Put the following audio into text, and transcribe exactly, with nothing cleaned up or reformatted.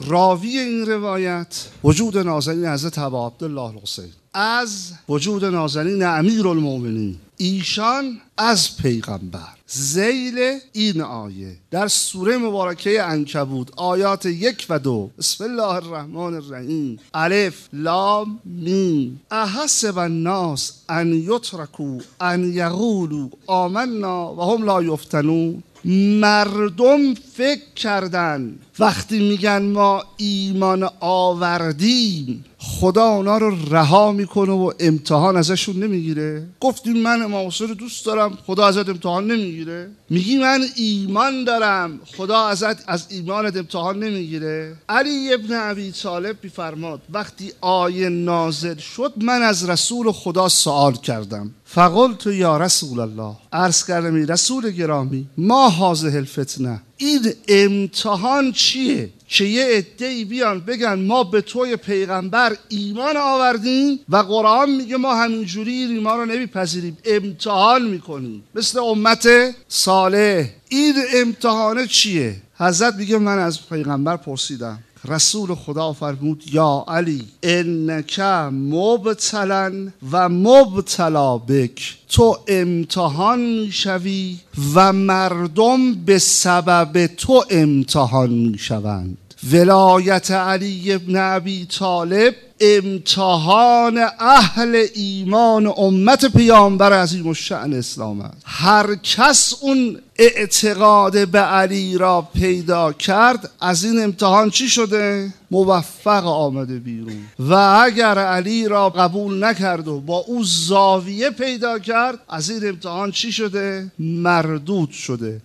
راوی این روایت وجود نازنین حضرت ابا عبدالله الحسین از وجود نازنین امیرالمومنین، ایشان از پیغمبر. ذیل این آیه در سوره مبارکه عنکبوت آیات یک و دو. بسم الله الرحمن الرحیم. الف لام میم. احسب الناس ان یترکوا ان یقولوا آمنا و هم لا یفتنون. مردم فکر کردن وقتی میگن ما ایمان آوردیم خدا اونا رو رها میکنه و امتحان ازشون نمیگیره. گفتیم من امام حسین رو دوست دارم، خدا ازت امتحان نمیگیره. میگی من ایمان دارم، خدا ازت از ایمانت امتحان نمیگیره. علی ابن ابی طالب میفرماد وقتی آیه نازل شد من از رسول خدا سوال کردم، فقلت یا رسول الله، عرض کردم ای رسول گرامی، ما هذه الفتنه، این امتحان چیه که یه عده‌ای بیان بگن ما به توی پیغمبر ایمان آوردیم و قرآن میگه ما همینجوری ایمان رو نمیپذیریم، امتحان میکنیم مثل امت صالح. این امتحان چیه؟ حضرت میگه من از پیغمبر پرسیدم، رسول خدا فرمود یا علی انک مبتلا و مبتلا بک، تو امتحان میشوی و مردم به سبب تو امتحان میشوند. ولایت علی ابن ابی طالب امتحان اهل ایمان امت پیامبر عظیم الشأن اسلام است. هر کس اون اعتقاد به علی را پیدا کرد از این امتحان چی شده؟ موفق آمده بیرون. و اگر علی را قبول نکرد و با او زاویه پیدا کرد از این امتحان چی شده؟ مردود شده.